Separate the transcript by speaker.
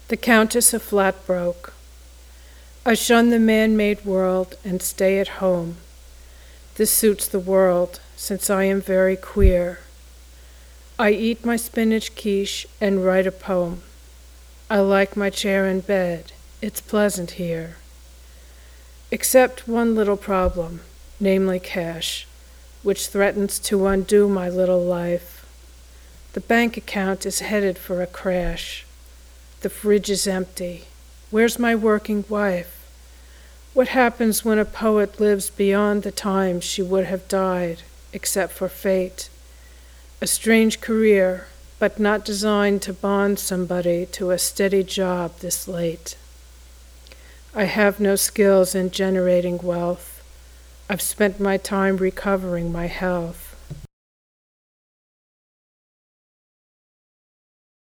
Speaker 1: The Countess of Flatbroke. I shun the man-made world and stay at home. This suits the world, since I am very queer. I eat my spinach quiche and write a poem. I like my chair and bed, it's pleasant here. Except one little problem, namely cash, which threatens to undo my little life. The bank account is headed for a crash. The fridge is empty. Where's my working wife? What happens when a poet lives beyond the time she would have died, except for fate? A strange career, but not designed to bond somebody to a steady job this late. I have no skills in generating wealth. I've spent my time recovering my health.